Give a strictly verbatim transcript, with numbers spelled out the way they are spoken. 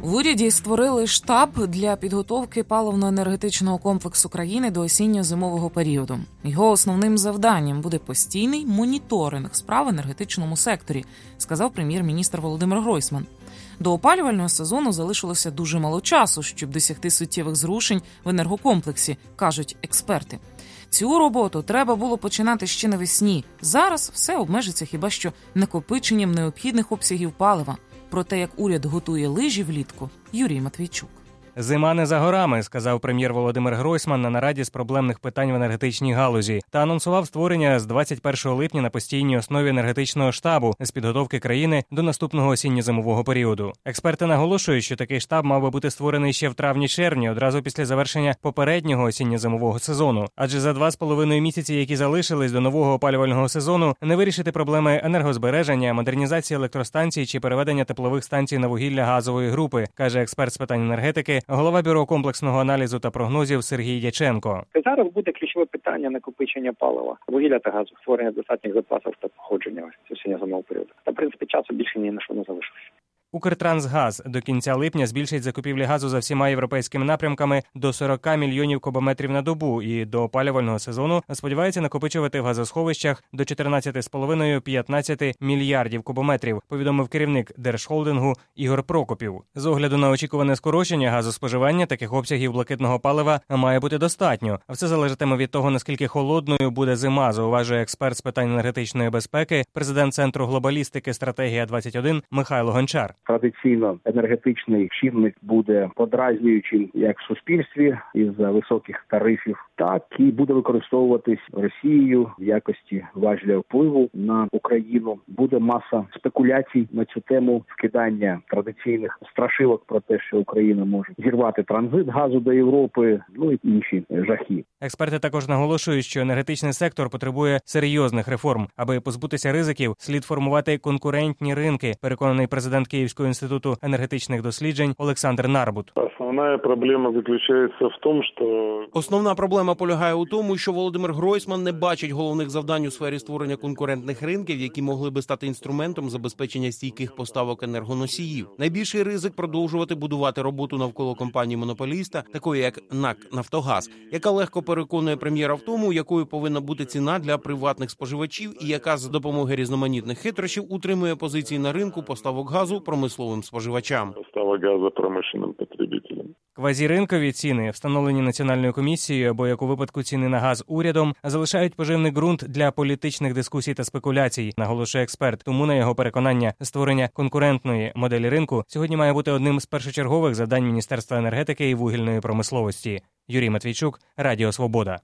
В уряді створили штаб для підготовки паливно-енергетичного комплексу країни до осінньо-зимового періоду. Його основним завданням буде постійний моніторинг справ в енергетичному секторі, сказав прем'єр-міністр Володимир Гройсман. До опалювального сезону залишилося дуже мало часу, щоб досягти суттєвих зрушень в енергокомплексі, кажуть експерти. Цю роботу треба було починати ще навесні. Зараз все обмежиться хіба що накопиченням необхідних обсягів палива. Про те, як уряд готує лижі влітку, Юрій Матвійчук. Зима не за горами, сказав прем'єр Володимир Гройсман на нараді з проблемних питань в енергетичній галузі та анонсував створення з двадцять першого липня на постійній основі енергетичного штабу з підготовки країни до наступного осінньо-зимового періоду. Експерти наголошують, що такий штаб мав би бути створений ще в травні-червні, одразу після завершення попереднього осінньо-зимового сезону. Адже за два з половиною місяці, які залишились до нового опалювального сезону, не вирішити проблеми енергозбереження, модернізації електростанцій чи переведення теплових станцій на вугілля газової групи, каже експерт з питань енергетики, голова Бюро комплексного аналізу та прогнозів Сергій Дяченко. Зараз буде ключове питання накопичення палива, вугілля та газу, створення достатніх запасів та походження з осінньо-зимового періоду. Та, в принципі, часу більше ні на що не залишилося. Укртрансгаз до кінця липня збільшить закупівлі газу за всіма європейськими напрямками до сорок мільйонів кубометрів на добу і до опалювального сезону сподівається накопичувати в газосховищах до чотирнадцять з половиною - п'ятнадцять мільярдів кубометрів, повідомив керівник Держхолдингу Ігор Прокопів. З огляду на очікуване скорочення газоспоживання таких обсягів блакитного палива має бути достатньо. А все залежатиме від того, наскільки холодною буде зима, зауважує експерт з питань енергетичної безпеки, президент Центру глобалістики «Стратегія двадцять один» Михайло Гончар. Традиційно енергетичний чинник буде подразнюючим як в суспільстві із-за високих тарифів, так і буде використовуватись Росією в якості важеля впливу на Україну. Буде маса спекуляцій на цю тему, вкидання традиційних страшилок про те, що Україна може зірвати транзит газу до Європи, ну і інші жахи. Експерти також наголошують, що енергетичний сектор потребує серйозних реформ. Аби позбутися ризиків, слід формувати конкурентні ринки, переконаний президент Київського інституту енергетичних досліджень Олександр Нарбут. Основна проблема заключається в тому, що... Основна проблема полягає у тому, що Володимир Гройсман не бачить головних завдань у сфері створення конкурентних ринків, які могли би стати інструментом забезпечення стійких поставок енергоносіїв. Найбільший ризик продовжувати будувати роботу навколо компанії-монополіста, такої як НАК «Нафтогаз», яка легко переконує прем'єра в тому, якою повинна бути ціна для приватних споживачів і яка за допомогою різноманітних хитрощів утримує позиції на ринку поставок газу промисловим споживачам. Поставок газу промишленим потребителям. Квазіринкові ціни, встановлені Національною комісією або, як у випадку ціни на газ, урядом, залишають поживний ґрунт для політичних дискусій та спекуляцій, наголошує експерт. Тому, на його переконання, створення конкурентної моделі ринку сьогодні має бути одним з першочергових завдань Міністерства енергетики і вугільної промисловості. Юрій Матвійчук, Радіо Свобода.